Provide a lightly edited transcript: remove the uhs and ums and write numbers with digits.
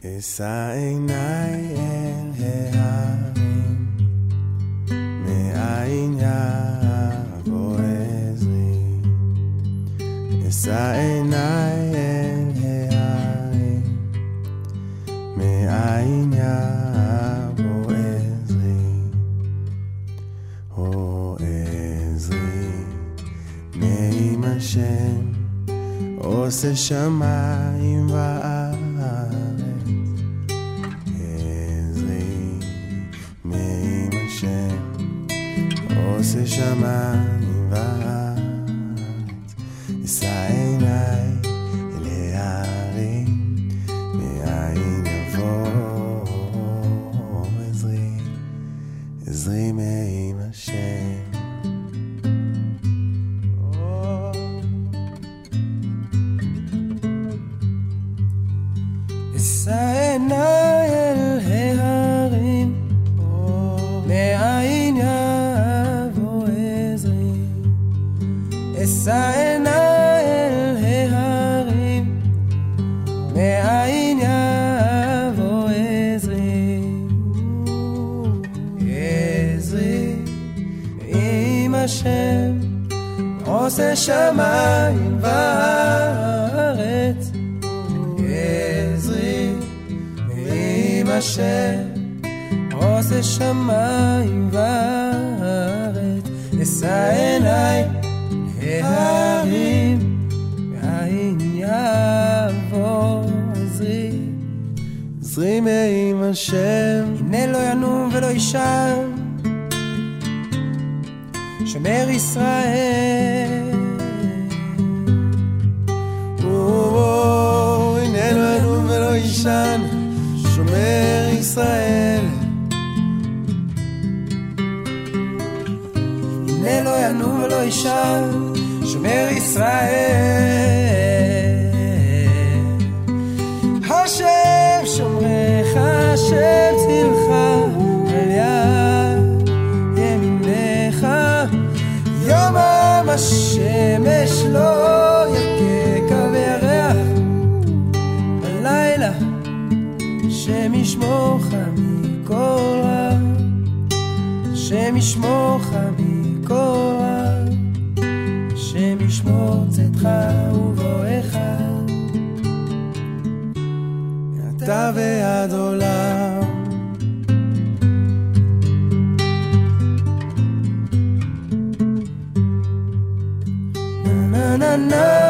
אשא עיניי אל ההרים, מאין יבוא עזרי. אשא עיניי אל ההרים, מאין יבוא עזרי. הו עזרי, מעם השם, עושה שמיים וארץ. עושה שמיים וארץ. אשא עיניי אל ההרים, מאין יבוא עזרי. עזרי מעם השם. אשא עיניי אל ההרים, מאין יבוא עזרי. אשא עיניי אל ההרים, מאין יבוא עזרי. עזרי מעם השם, עושה שמיים וארץ. עזרי מעם השם, עושה שמיים וארץ. אשא עיניי אל ההרים, מאין יבוא עזרי. עזרי מעם השם, הנה לא ינום ולא יישן, שומר ישראל. הנה לא ינום ולא יישן, שומר ישראל. הנה לא ינום ולא יישן, שומר ישראל. השם שומרך, השם צילך, על יד ימינך. יומם השמש לא יככה וירח, בלילה השם ישמורך מכל רע. השם ישמורך מכל רע, השם ישמור צאתך ובואך, אתה ועד עולם. na na na